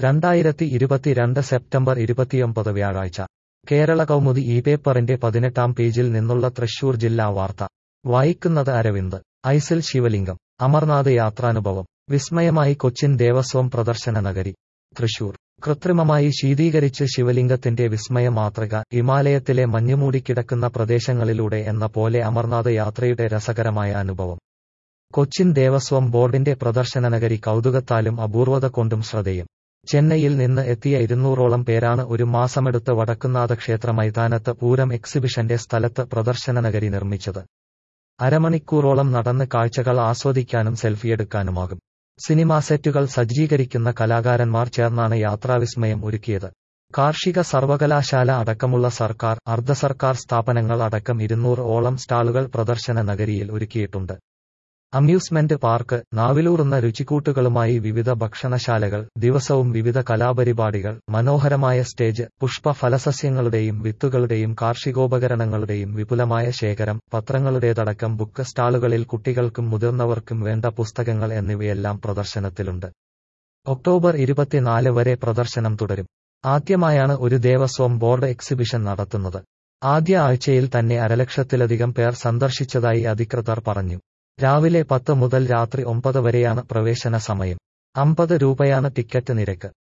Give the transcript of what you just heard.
2022 September 29 വ്യാഴാഴ്ച കേരള കൗമുദി ഈ പേപ്പറിന്റെ 18-ാം പേജിൽ നിന്നുള്ള തൃശൂർ ജില്ലാ വാർത്ത വായിക്കുന്നത് അരവിന്ദ്. ഐസിൽ ശിവലിംഗം. അമർനാഥ് യാത്രാനുഭവം. വിസ്മയമായി കൊച്ചിൻ ദേവസ്വം പ്രദർശന നഗരി. തൃശൂർ. കൃത്രിമമായി ശീതീകരിച്ച് ശിവലിംഗത്തിന്റെ വിസ്മയ മാതൃക ഹിമാലയത്തിലെ മഞ്ഞുമൂടിക്കിടക്കുന്ന പ്രദേശങ്ങളിലൂടെ എന്ന പോലെ അമർനാഥ് യാത്രയുടെ രസകരമായ അനുഭവം. കൊച്ചിൻ ദേവസ്വം ബോർഡിന്റെ പ്രദർശന നഗരി കൗതുകത്താലും അപൂർവത കൊണ്ടും ശ്രദ്ധേയം. ചെന്നൈയിൽ നിന്ന് എത്തിയ 200ഓളം പേരാണ് ഒരു മാസമെടുത്ത് വടക്കുംനാഥ ക്ഷേത്ര മൈതാനത്ത് പൂരം എക്സിബിഷന്റെ സ്ഥലത്ത് പ്രദർശന നഗരി നിർമ്മിച്ചത്. അരമണിക്കൂറോളം നടന്ന് കാഴ്ചകൾ ആസ്വദിക്കാനും സെൽഫിയെടുക്കാനുമാകും. സിനിമാ സെറ്റുകൾ സജ്ജീകരിക്കുന്ന കലാകാരന്മാർ ചേർന്നാണ് യാത്രാവിസ്മയം ഒരുക്കിയത്. കാർഷിക സർവകലാശാല അടക്കമുള്ള സർക്കാർ, അർദ്ധ സർക്കാർ സ്ഥാപനങ്ങൾ അടക്കം 200ഓളം സ്റ്റാളുകൾ പ്രദർശന നഗരിയിൽ ഒരുക്കിയിട്ടുണ്ട്. അമ്യൂസ്മെന്റ് പാർക്ക്, നാവിലൂറുന്ന രുചിക്കൂട്ടുകളുമായി വിവിധ ഭക്ഷണശാലകൾ, ദിവസവും വിവിധ കലാപരിപാടികൾ, മനോഹരമായ സ്റ്റേജ്, പുഷ്പ ഫലസസ്യങ്ങളുടെയും വിത്തുകളുടെയും കാർഷികോപകരണങ്ങളുടെയും വിപുലമായ ശേഖരം, പത്രങ്ങളുടേതടക്കം ബുക്ക് സ്റ്റാളുകളിൽ കുട്ടികൾക്കും മുതിർന്നവർക്കും വേണ്ട പുസ്തകങ്ങൾ എന്നിവയെല്ലാം പ്രദർശനത്തിലുണ്ട്. ഒക്ടോബർ 24 വരെ പ്രദർശനം തുടരും. ആദ്യമായാണ് ഒരു ദേവസ്വം ബോർഡ് എക്സിബിഷൻ നടത്തുന്നത്. ആദ്യ ആഴ്ചയിൽ തന്നെ 1,00,000-ത്തിലധികം പേർ സന്ദർശിച്ചതായി അധികൃതർ പറഞ്ഞു. രാവിലെ 10 മുതൽ രാത്രി 9 വരെയാണ് പ്രവേശന സമയം. 50 രൂപയാണ് ടിക്കറ്റ് നിരക്ക്.